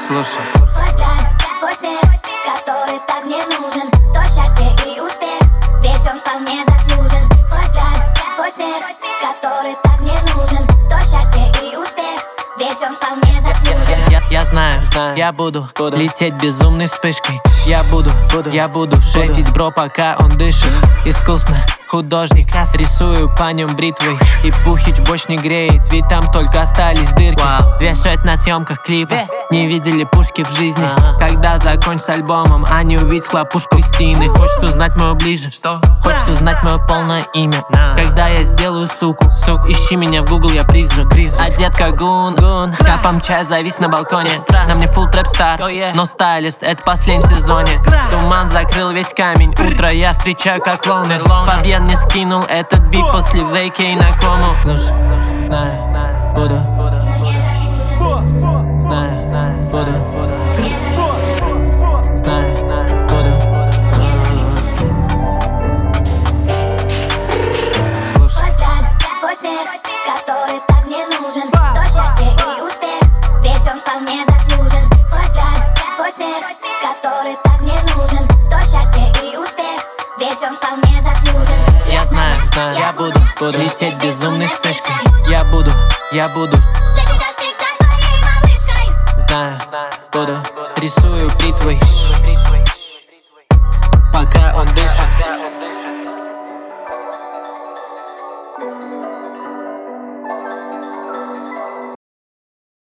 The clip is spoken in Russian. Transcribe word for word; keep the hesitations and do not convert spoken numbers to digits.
Слушай. Твой взгляд, твой смех, который так мне нужен. То счастье и успех, ведь он вполне заслужен. Твой взгляд, твой смех, который так мне нужен. То счастье и успех, ведь он вполне заслужен. Я, я знаю, знаю, я буду, буду лететь безумной вспышкой. Я буду, буду, я буду шефить бро, пока он дышит. Искусно, художник, рисую по нем бритвой. И Пухич больше не греет, ведь там только остались дырки. Вешать на съемках клипа, не видели пушки в жизни. Когда закончишь альбомом, а не увидеть хлопушку Кристины. Хочешь узнать мое ближе? Что? Хочешь узнать мое полное имя? Когда я сделаю суку, сук, ищи меня в Google, я призрак. Одет как гун, гун, капом чай, завис на балконе. На мне фулл трэп стар, но стайлист, это последний в сезоне. Туман закрыл весь камень, утро я встречаю как лоунер. Фабьен не скинул этот бит после вейкей на кому. Слушай, знаю, буду, знаю, буду, знаю, буду. Твой взгляд, твой смех, который так мне нужен. То счастье и успех, ведь он вполне заслужен. Твой взгляд, твой смех, который так мне нужен. То счастье и успех, ведь он вполне заслужен. Я знаю, знаю, я буду, буду лететь безумной вспышкой. Я буду, я буду, Для тебя всегда твоей малышкой. знаю, буду, рисую бритвой.